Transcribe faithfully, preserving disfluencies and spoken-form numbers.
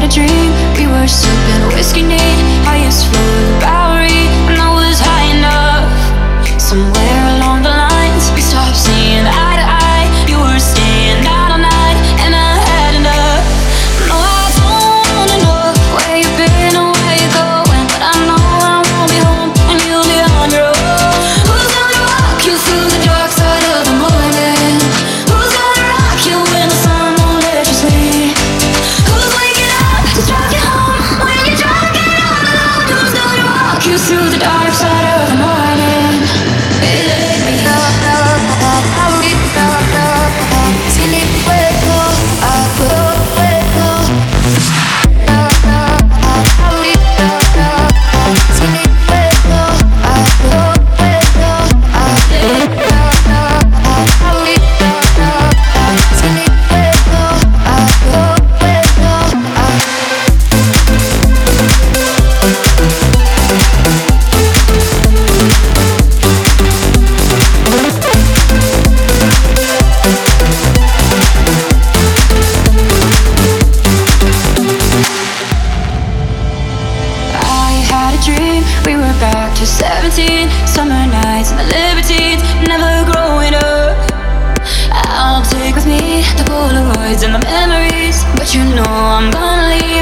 had a dream, we were sipping whiskey neat, highest floor of the Bowery, and I was high enough. Somewhere along the lines, we stopped seeing eye to eye. You were staying out all night, and I had enough. No, I don't wanna know where you've been or where you're going, but I know I won't be home, and you'll be on your own. Who's gonna walk you through the dark side of the morning? Who's gonna rock you when the sun won't let you sleep? Who's waking up to drive you home when you're drunk and all alone? Who's gonna walk you through the dark side of the morning? We were back to seventeen, summer nights and the libertines, never growing up. I'll take with me the Polaroids and the memories, but you know I'm gonna leave.